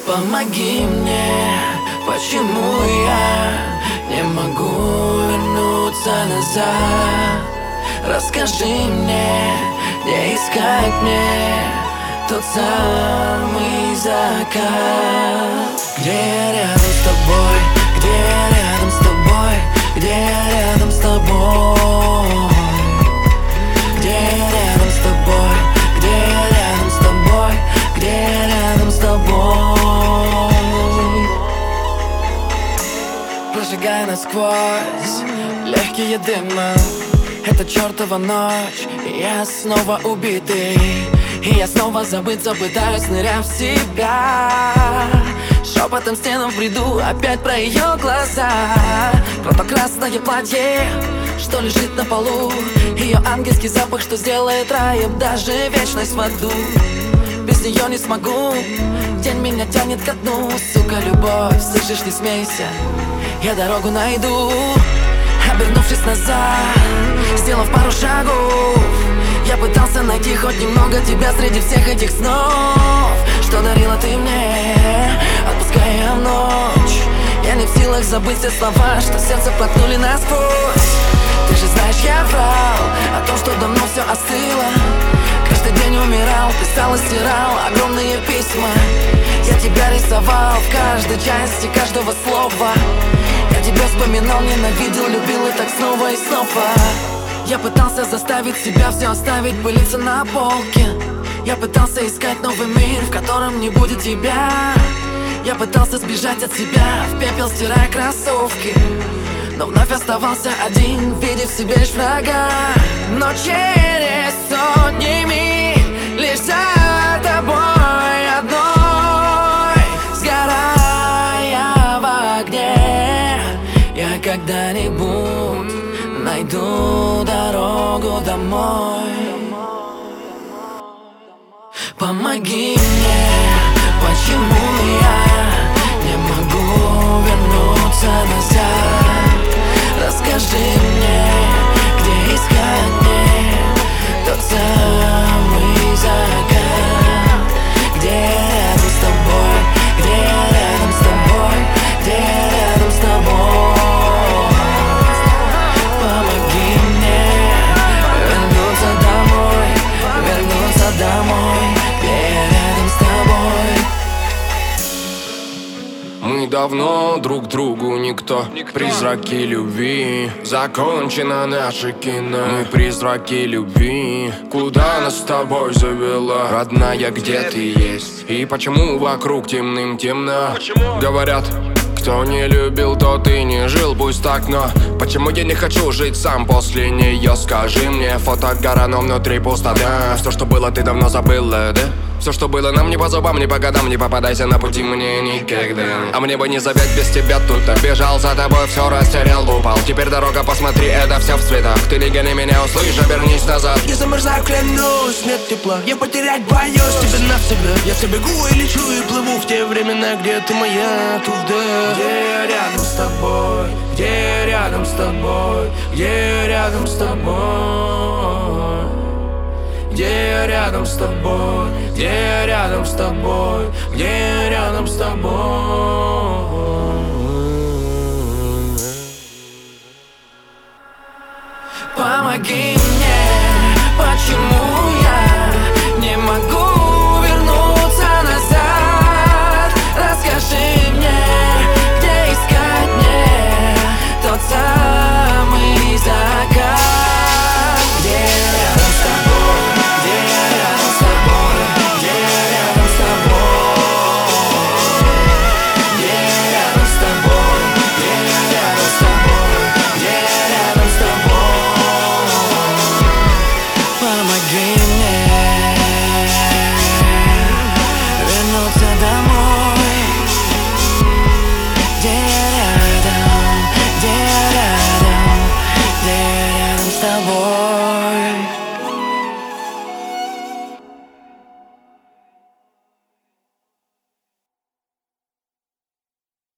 Помоги мне, почему я не могу вернуться назад? Расскажи мне, где искать мне тот самый закат. Где я рядом с тобой, где я рядом с тобой, где я рядом с тобой, где я рядом с тобой, где я рядом с тобой, где я рядом с тобой. Прожигая насквозь легкие дымы, это чертова ночь, и я снова убитый, и я снова забыться пытаюсь, ныряя в себя. Шепотом стенам в бреду опять про ее глаза, про то красное платье, что лежит на полу, ее ангельский запах, что сделает раем даже вечность в аду. Без нее не смогу, день меня тянет ко дну. Сука, любовь, слышишь, не смейся, я дорогу найду. Обернувшись назад, сделав пару шагов, я пытался найти хоть немного тебя среди всех этих снов, что дарила ты мне, отпуская в ночь. Я не в силах забыть все слова, что сердце проткнули насквозь. Ты же знаешь, я врал о том, что давно все остыло. Каждый день умирал, писал и стирал огромные письма. Я тебя рисовал в каждой части каждого слова. Я тебя вспоминал, ненавидел, любил и так снова и снова. Я пытался заставить себя все оставить, пылиться на полке. Я пытался искать новый мир, в котором не будет тебя. Я пытался сбежать от себя, в пепел стирая кроссовки, но вновь оставался один, видя в себе лишь врага. Но через сотни миль лишь за тобой одной, сгорая в огне, я когда-нибудь найду дорогу домой. Помоги мне, почему я не могу вернуться назад? Расскажи мне, где искать мне тот самый закат. Где я рядом с тобой, где я рядом с тобой, где я рядом с тобой. Помоги мне вернуться домой, вернуться домой, где я рядом с тобой. Мы давно друг другу никто, призраки любви. Закончено наше кино, мы призраки любви. Куда нас с тобой завела, родная, где ты есть? И почему вокруг темным темно? Говорят, кто не любил, тот и не жил, пусть так, но почему я не хочу жить сам после нее? Скажи мне, фото гора, но внутри пустота. Все, что было, ты давно забыла, да? Все, что было нам не по зубам, не по годам, не попадайся на пути мне никогда. А мне бы не завять без тебя тут. Бежал за тобой, все растерял, упал. Теперь дорога, посмотри, это все в цветах. Ты не гони меня, услышь, обернись назад. Я замерзаю, клянусь, нет тепла. Я потерять боюсь тебя навсегда. Я все бегу и лечу и плыву в те времена, где ты моя туда. Где я рядом с тобой, где я рядом с тобой, где я рядом с тобой, где я рядом с тобой, где я рядом с тобой, где я рядом с тобой.